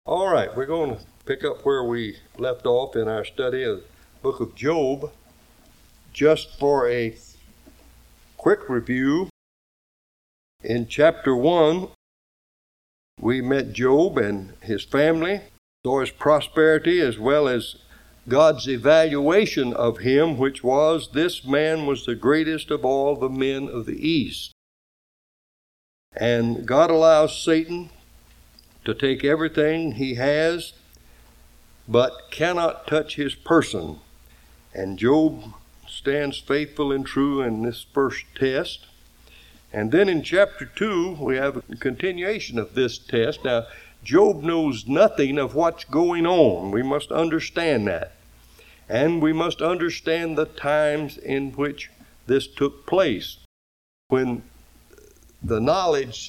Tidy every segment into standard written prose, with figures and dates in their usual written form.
All right, we're going to pick up where we left off in our study of the book of Job. Just for a quick review, in chapter 1, we met Job and his family, saw his prosperity as well as God's evaluation of him, which was, this man was the greatest of all the men of the East. And God allows Satan to take everything he has, but cannot touch his person. And Job stands faithful and true in this first test. And then in chapter 2, we have a continuation of this test. Now, Job knows nothing of what's going on. We must understand that. And we must understand the times in which this took place. When the knowledge,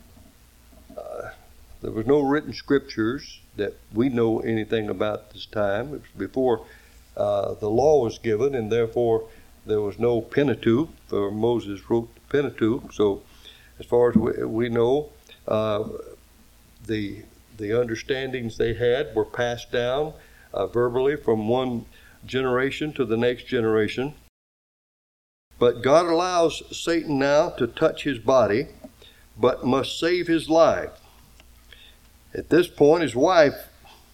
there was no written scriptures that we know anything about this time. It was before the law was given, and therefore there was no Pentateuch, for Moses wrote the Pentateuch. So as far as we know, the understandings they had were passed down verbally from one generation to the next generation. But God allows Satan now to touch his body, but must save his life. At this point, his wife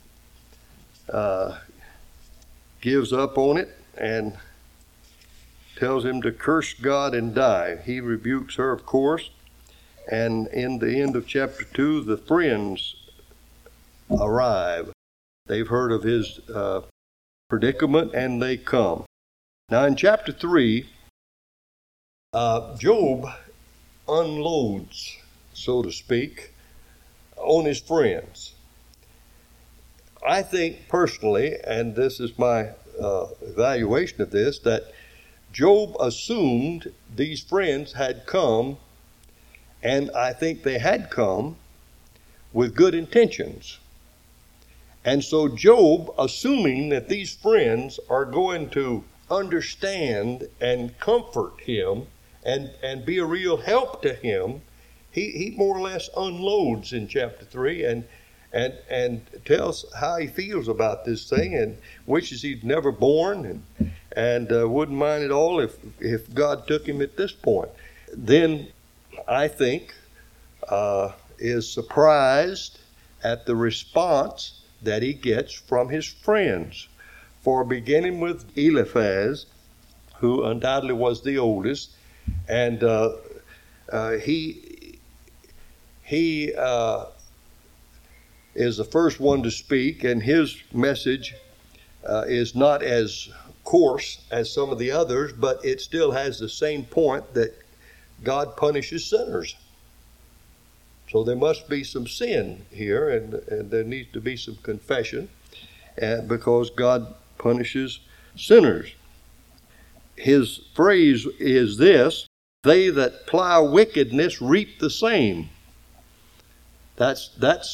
gives up on it and tells him to curse God and die. He rebukes her, of course, and in the end of chapter 2, the friends arrive. They've heard of his predicament, and they come. Now in chapter 3, Job unloads, so to speak, on his friends. I think personally, and this is my evaluation of this, that Job assumed these friends had come, and I think they had come with good intentions. And so Job, assuming that these friends are going to understand and comfort him and be a real help to him, he more or less unloads in chapter 3 and tells how he feels about this thing and wishes he'd never born and wouldn't mind at all if God took him at this point. Then I think is surprised at the response that he gets from his friends. For beginning with Eliphaz, who undoubtedly was the oldest, and he is the first one to speak, and his message is not as coarse as some of the others, but it still has the same point that God punishes sinners. So there must be some sin here, and there needs to be some confession, because God punishes sinners. His phrase is this: they that plow wickedness reap the same. That's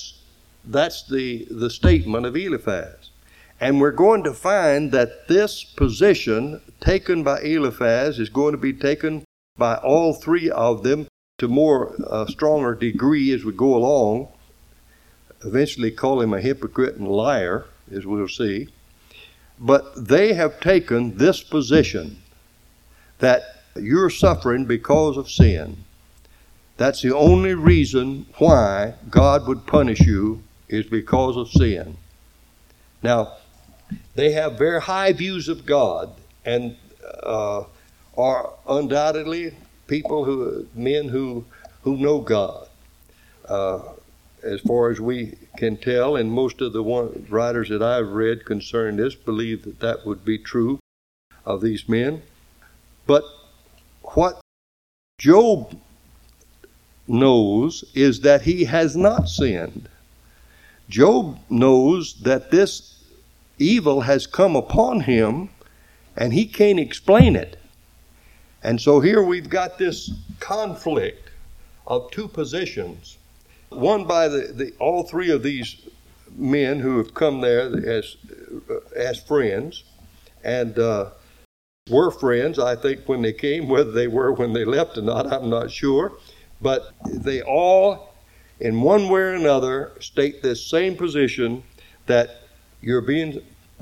the statement of Eliphaz. And we're going to find that this position taken by Eliphaz is going to be taken by all three of them to more stronger degree as we go along. Eventually call him a hypocrite and liar, as we'll see. But they have taken this position that you're suffering because of sin. That's the only reason why God would punish you, is because of sin. Now, they have very high views of God, and are undoubtedly men who know God. As far as we can tell, and most of the writers that I've read concerning this believe that would be true of these men. But what Job knows is that he has not sinned. Job knows that this evil has come upon him, and he can't explain it. And so here we've got this conflict of two positions. One by all three of these men who have come there as friends, and were friends, I think, when they came. Whether they were when they left or not, I'm not sure. But they all in one way or another state this same position that you're being,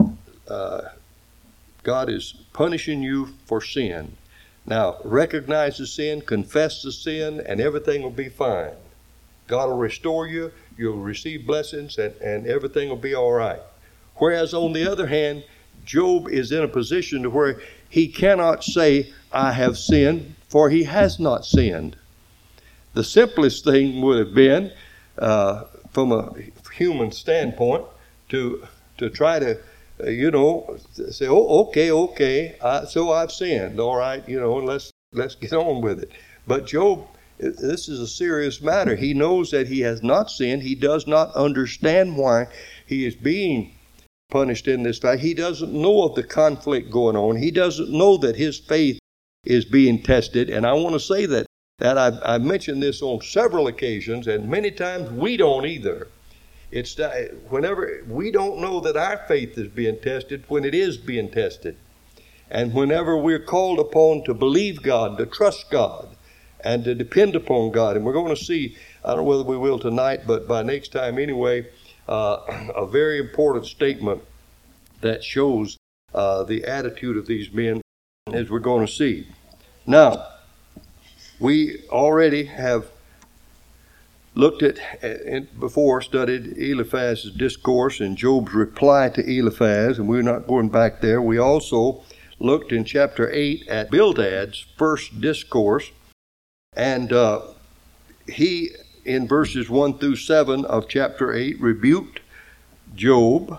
God is punishing you for sin. Now, recognize the sin, confess the sin, and everything will be fine. God will restore you, you'll receive blessings, and everything will be all right. Whereas on the other hand, Job is in a position to where he cannot say, I have sinned, for he has not sinned. The simplest thing would have been, from a human standpoint, to try to, say, oh, okay, so I've sinned, all right, let's get on with it. But Job, this is a serious matter. He knows that he has not sinned. He does not understand why he is being punished in this fact. He doesn't know of the conflict going on. He doesn't know that his faith is being tested. And I want to say that I've mentioned this on several occasions, and many times we don't either. It's whenever we don't know that our faith is being tested when it is being tested. And whenever we're called upon to believe God, to trust God, and to depend upon God. And we're going to see, I don't know whether we will tonight, but by next time anyway, a very important statement that shows the attitude of these men, as we're going to see. Now, we already have looked at, before, studied Eliphaz's discourse and Job's reply to Eliphaz, and we're not going back there. We also looked in chapter 8 at Bildad's first discourse, and he, in verses 1 through 7 of chapter 8, rebuked Job,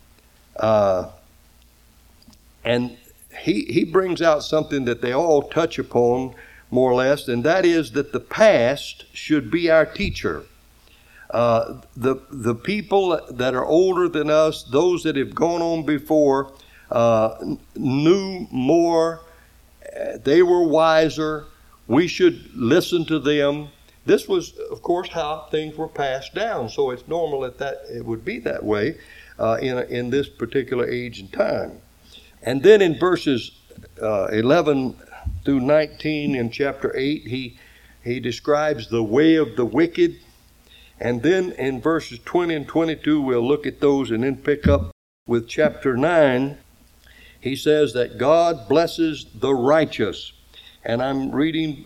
and he brings out something that they all touch upon more or less, and that is that the past should be our teacher. The people that are older than us, those that have gone on before, knew more, they were wiser, we should listen to them. This was, of course, how things were passed down, so it's normal that it would be that way in this particular age and time. And then in verses 11 through 19 in chapter 8, he describes the way of the wicked. And then in verses 20 and 22, we'll look at those and then pick up with chapter 9. He says that God blesses the righteous. And I'm reading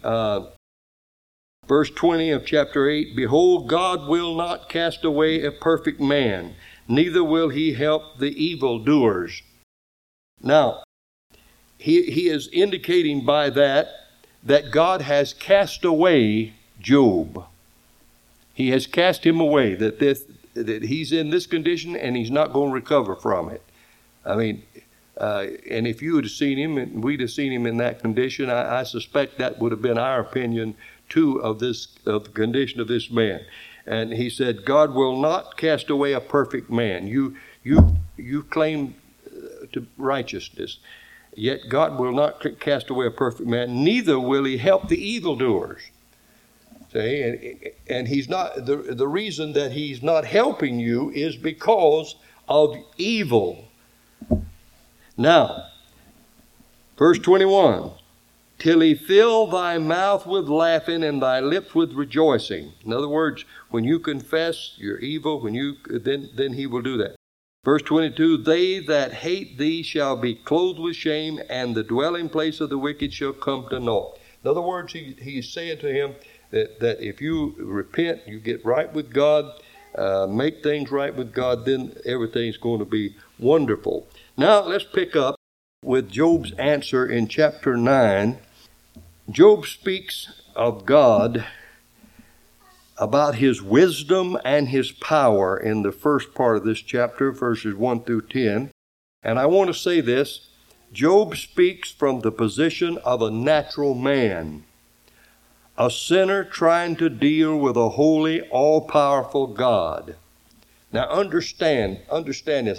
verse 20 of chapter 8. Behold, God will not cast away a perfect man, neither will he help the evildoers. Now, he is indicating by that God has cast away Job. He has cast him away, that he's in this condition and he's not going to recover from it. I mean, and if you had seen him and we'd have seen him in that condition, I suspect that would have been our opinion too of the condition of this man. And he said, God will not cast away a perfect man. You claim to righteousness, yet God will not cast away a perfect man, neither will he help the evildoers. See, and he's not, the reason that he's not helping you is because of evil. Now, verse 21, till he fill thy mouth with laughing and thy lips with rejoicing. In other words, when you confess your evil, then he will do that. Verse 22, they that hate thee shall be clothed with shame, and the dwelling place of the wicked shall come to naught. In other words, he's saying to him that if you repent, you get right with God, make things right with God, then everything's going to be wonderful. Now let's pick up with Job's answer in chapter 9. Job speaks of God, about his wisdom and his power in the first part of this chapter, verses 1 through 10. And I want to say this, Job speaks from the position of a natural man, a sinner trying to deal with a holy, all-powerful God. Now understand this.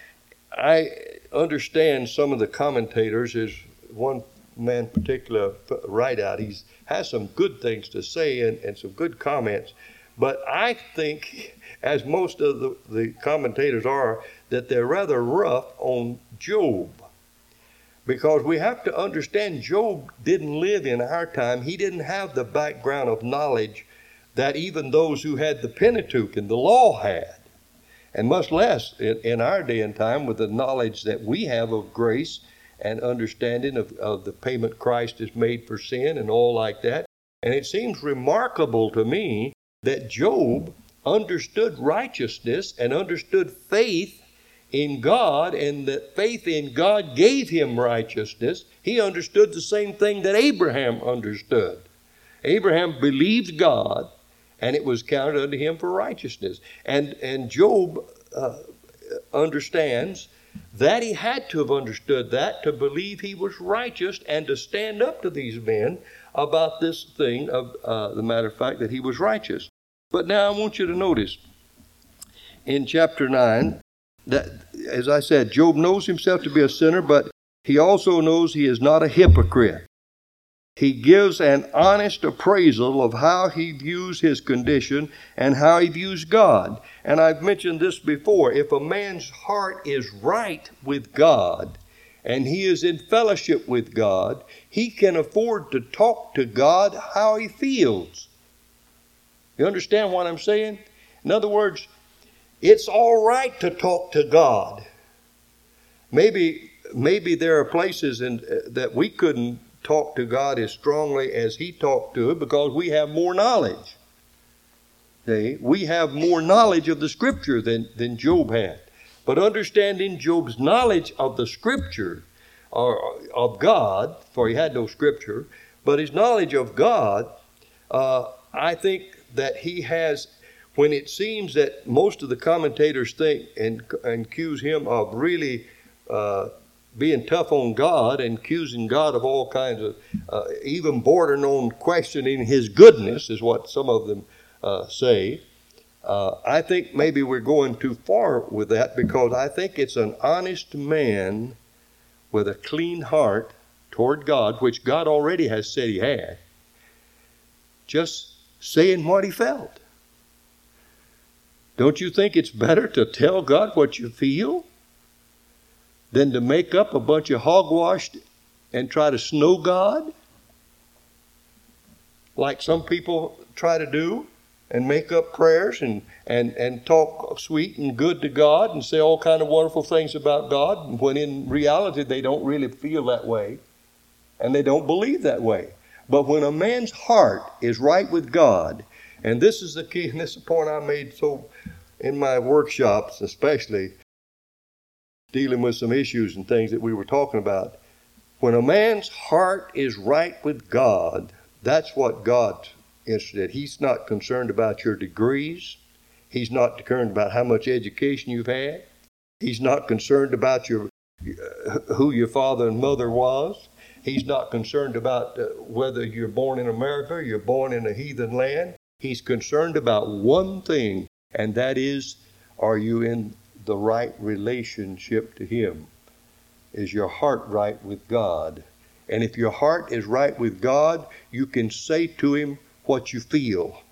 I understand some of the commentators, is one man in particular right out. He has some good things to say and some good comments. But I think, as most of the commentators are, that they're rather rough on Job. Because we have to understand Job didn't live in our time. He didn't have the background of knowledge that even those who had the Pentateuch and the law had. And much less in our day and time with the knowledge that we have of grace and understanding of the payment Christ has made for sin and all like that. And it seems remarkable to me that Job understood righteousness and understood faith in God, and that faith in God gave him righteousness. He understood the same thing that Abraham understood. Abraham believed God, and it was counted unto him for righteousness. And Job understands that he had to have understood that to believe he was righteous and to stand up to these men about this thing of the matter of fact that he was righteous. But now I want you to notice in chapter 9 that, as I said, Job knows himself to be a sinner, but he also knows he is not a hypocrite. He gives an honest appraisal of how he views his condition and how he views God. And I've mentioned this before. If a man's heart is right with God and he is in fellowship with God, he can afford to talk to God how he feels. You understand what I'm saying? In other words, it's all right to talk to God. Maybe there are places that we couldn't talk to God as strongly as he talked to it because we have more knowledge. See? We have more knowledge of the Scripture than Job had. But understanding Job's knowledge of the Scripture, or of God, for he had no Scripture, but his knowledge of God, I think that he has, when it seems that most of the commentators think and accuse him of really being tough on God and accusing God of all kinds of, even bordering on questioning his goodness, is what some of them say. I think maybe we're going too far with that, because I think it's an honest man with a clean heart toward God, which God already has said he had, just saying what he felt. Don't you think it's better to tell God what you feel than to make up a bunch of hogwash and try to snow God, like some people try to do, and make up prayers and talk sweet and good to God and say all kind of wonderful things about God, when in reality they don't really feel that way and they don't believe that way. But when a man's heart is right with God, and this is the key, and this is the point I made so in my workshops, especially dealing with some issues and things that we were talking about. When a man's heart is right with God, that's what God's interested in. He's not concerned about your degrees. He's not concerned about how much education you've had. He's not concerned about who your father and mother was. He's not concerned about whether you're born in America or you're born in a heathen land. He's concerned about one thing, and that is, are you in the right relationship to him? Is your heart right with God? And if your heart is right with God, you can say to him what you feel.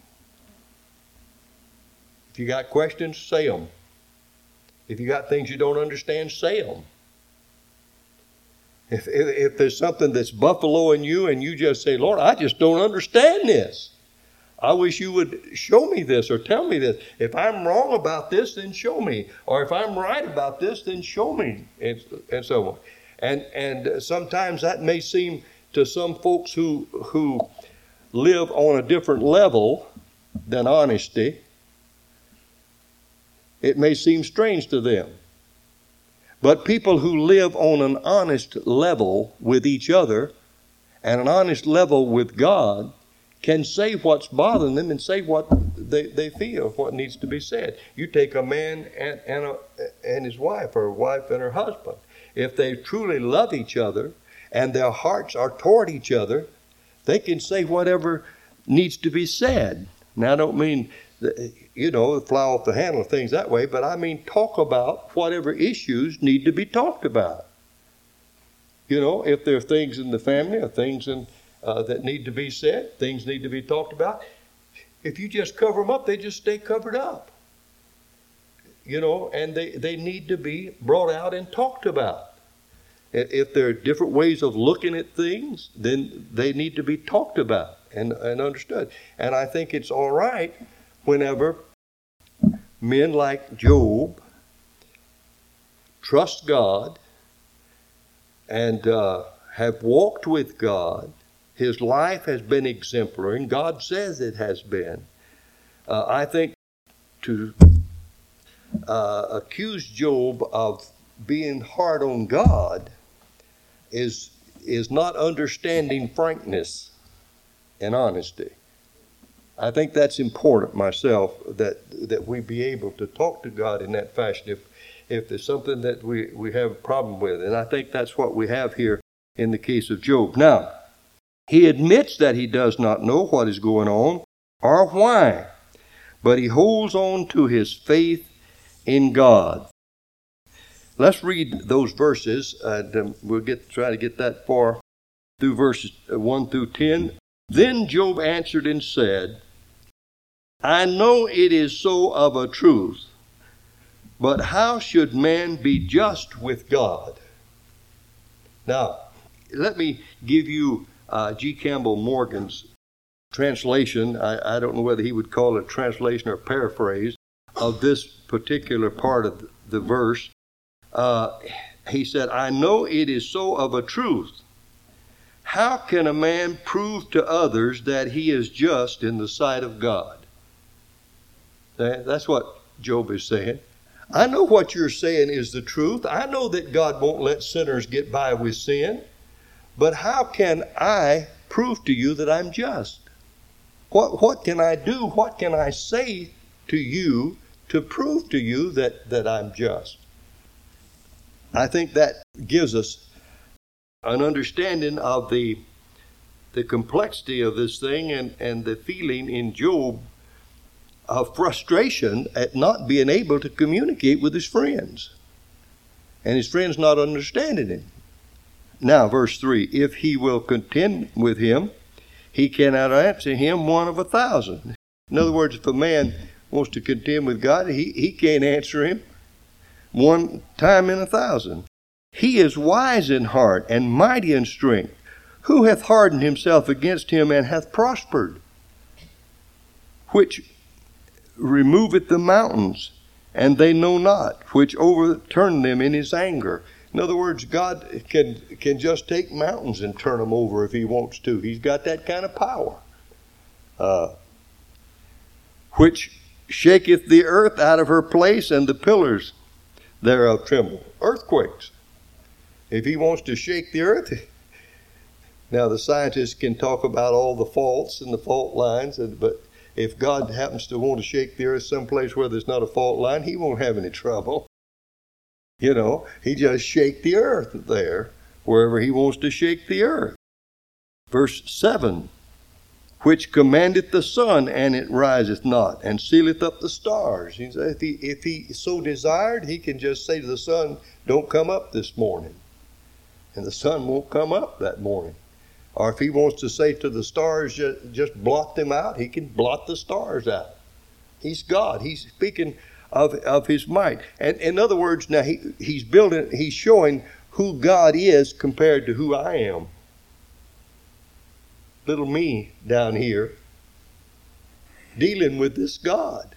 If you got questions, say them. If you got things you don't understand, say them. If there's something that's buffaloing you and you just say, Lord, I just don't understand this. I wish you would show me this or tell me this. If I'm wrong about this, then show me. Or if I'm right about this, then show me. And so on. And sometimes that may seem to some folks who live on a different level than honesty, it may seem strange to them. But people who live on an honest level with each other and an honest level with God can say what's bothering them and say what they feel, what needs to be said. You take a man and his wife, or a wife and her husband. If they truly love each other and their hearts are toward each other, they can say whatever needs to be said. Now, I don't mean, fly off the handle of things that way, but I mean talk about whatever issues need to be talked about. If there are things in the family or things that need to be said, things need to be talked about. If you just cover them up, they just stay covered up. And they need to be brought out and talked about. If there are different ways of looking at things, then they need to be talked about. and understood. And I think it's all right whenever men like Job trust God and have walked with God. His life has been exemplary, and God says it has been. I think to accuse Job of being hard on God is not understanding frankness and honesty. I think that's important myself, that we be able to talk to God in that fashion if there's something that we have a problem with. And I think that's what we have here in the case of Job. Now, he admits that he does not know what is going on or why, but he holds on to his faith in God. Let's read those verses, and we'll try to get that far through verses 1 through 10. Then Job answered and said, I know it is so of a truth, but how should man be just with God? Now, let me give you G. Campbell Morgan's translation. I don't know whether he would call it a translation or paraphrase of this particular part of the verse. He said, I know it is so of a truth. How can a man prove to others that he is just in the sight of God? That's what Job is saying. I know what you're saying is the truth. I know that God won't let sinners get by with sin. But how can I prove to you that I'm just? What can I do? What can I say to you to prove to you that I'm just? I think that gives us an understanding of the complexity of this thing and the feeling in Job of frustration at not being able to communicate with his friends. And his friends not understanding him. Now, verse 3, if he will contend with him, he cannot answer him 1 of 1,000. In other words, if a man wants to contend with God, he can't answer him 1 time in 1,000. He is wise in heart and mighty in strength. Who hath hardened himself against him and hath prospered? Which removeth the mountains, and they know not, which overturned them in his anger. In other words, God can just take mountains and turn them over if he wants to. He's got that kind of power. Which shaketh the earth out of her place, and the pillars thereof tremble. Earthquakes. If he wants to shake the earth, now the scientists can talk about all the faults and the fault lines, but if God happens to want to shake the earth someplace where there's not a fault line, he won't have any trouble. You know, he just shake the earth there, wherever he wants to shake the earth. Verse 7, which commandeth the sun, and it riseth not, and sealeth up the stars. He said, if he so desired, he can just say to the sun, don't come up this morning. And the sun won't come up that morning. Or if he wants to say to the stars, just blot them out, he can blot the stars out. He's God. He's speaking of his might. And in other words, now he's showing who God is compared to who I am. Little me down here dealing with this God.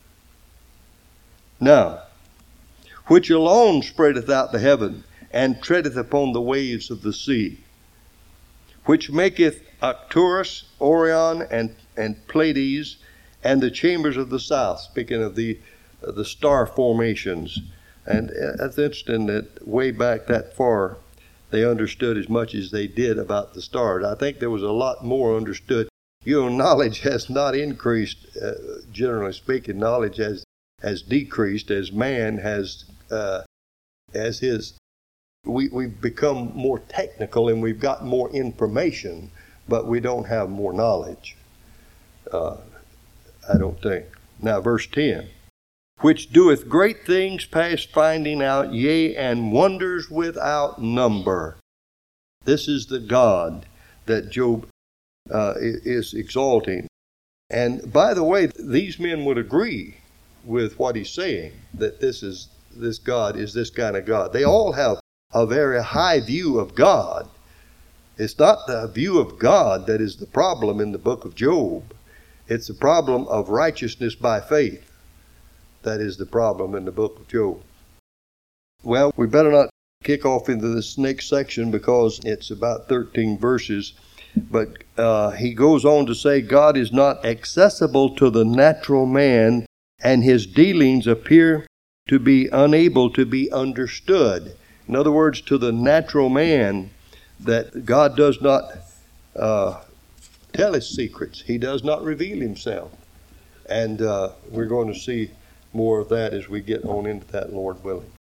Now, which alone spreadeth out the heaven, and treadeth upon the waves of the sea, which maketh Arcturus, Orion, and Pleiades, and the chambers of the south, speaking of the star formations. And that's interesting that way back that far, they understood as much as they did about the stars. I think there was a lot more understood. You know, knowledge has not increased, generally speaking. Knowledge has decreased as man has, we've become more technical and we've got more information, but we don't have more knowledge. I don't think. Now, verse 10. Which doeth great things past finding out, yea, and wonders without number. This is the God that Job is exalting. And by the way, these men would agree with what he's saying, that this God is this kind of God. They all have a very high view of God. It's not the view of God that is the problem in the book of Job. It's the problem of righteousness by faith. That is the problem in the book of Job. Well, we better not kick off into this next section because it's about 13 verses. But he goes on to say, God is not accessible to the natural man, and his dealings appear to be unable to be understood. In other words, to the natural man, that God does not tell his secrets. He does not reveal himself. And we're going to see more of that as we get on into that, Lord willing.